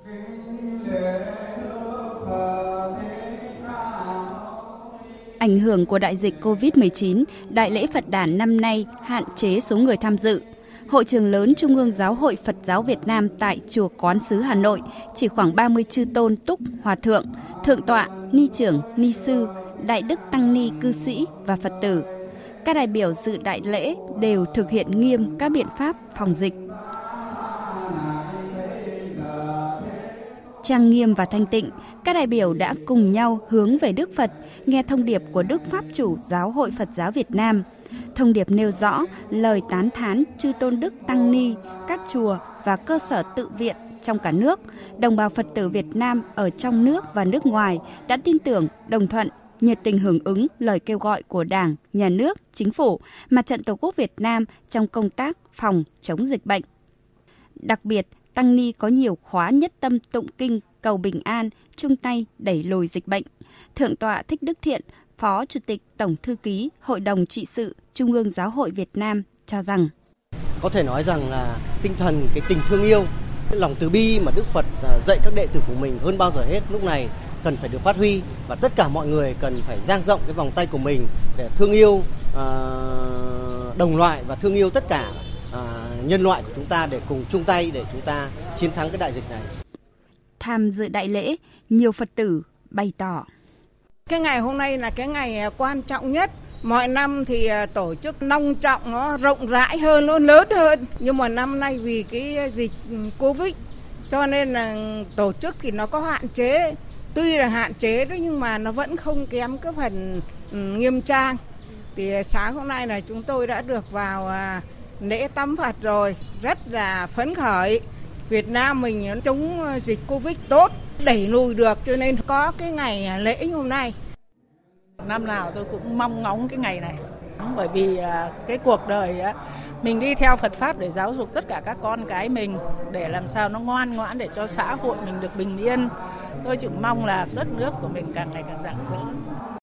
Ảnh hưởng của đại dịch Covid-19, Đại lễ Phật đản năm nay hạn chế số người tham dự. Hội trường lớn Trung ương Giáo hội Phật giáo Việt Nam tại Chùa Quán Sứ Hà Nội chỉ khoảng 30 chư tôn túc, hòa thượng, thượng tọa, ni trưởng, ni sư, đại đức tăng ni cư sĩ và Phật tử. Các đại biểu dự đại lễ đều thực hiện nghiêm các biện pháp phòng dịch. Trang nghiêm và thanh tịnh, các đại biểu đã cùng nhau hướng về Đức Phật, nghe thông điệp của Đức Pháp Chủ Giáo hội Phật giáo Việt Nam. Thông điệp nêu rõ lời tán thán chư tôn đức tăng ni, các chùa và cơ sở tự viện trong cả nước, đồng bào Phật tử Việt Nam ở trong nước và nước ngoài đã tin tưởng, đồng thuận, nhiệt tình hưởng ứng lời kêu gọi của Đảng, Nhà nước, Chính phủ, Mặt trận Tổ quốc Việt Nam trong công tác phòng chống dịch bệnh. Đặc biệt, tăng ni có nhiều khóa nhất tâm tụng kinh cầu bình an, chung tay đẩy lùi dịch bệnh. Thượng tọa Thích Đức Thiện, Phó Chủ tịch Tổng Thư ký Hội đồng Trị sự Trung ương Giáo hội Việt Nam cho rằng có thể nói rằng là tinh thần cái tình thương yêu, cái lòng từ bi mà Đức Phật dạy các đệ tử của mình hơn bao giờ hết lúc này cần phải được phát huy, và tất cả mọi người cần phải dang rộng cái vòng tay của mình để thương yêu đồng loại và thương yêu tất cả nhân loại của chúng ta để cùng chung tay để chúng ta chiến thắng cái đại dịch này. Tham dự đại lễ, nhiều Phật tử bày tỏ: cái ngày hôm nay là cái ngày quan trọng nhất. Mọi năm thì tổ chức long trọng, nó rộng rãi hơn, nó lớn hơn. Nhưng mà năm nay vì cái dịch Covid cho nên là tổ chức thì nó có hạn chế. Tuy là hạn chế đó nhưng mà nó vẫn không kém cái phần nghiêm trang. Thì sáng hôm nay là chúng tôi đã được vào lễ tắm Phật rồi, rất là phấn khởi. Việt Nam mình chống dịch Covid tốt, đẩy lùi được cho nên có cái ngày lễ hôm nay. Năm nào tôi cũng mong ngóng cái ngày này, bởi vì cái cuộc đời mình đi theo Phật Pháp để giáo dục tất cả các con cái mình, để làm sao nó ngoan ngoãn để cho xã hội mình được bình yên. Tôi chỉ mong là đất nước của mình càng ngày càng rạng rỡ.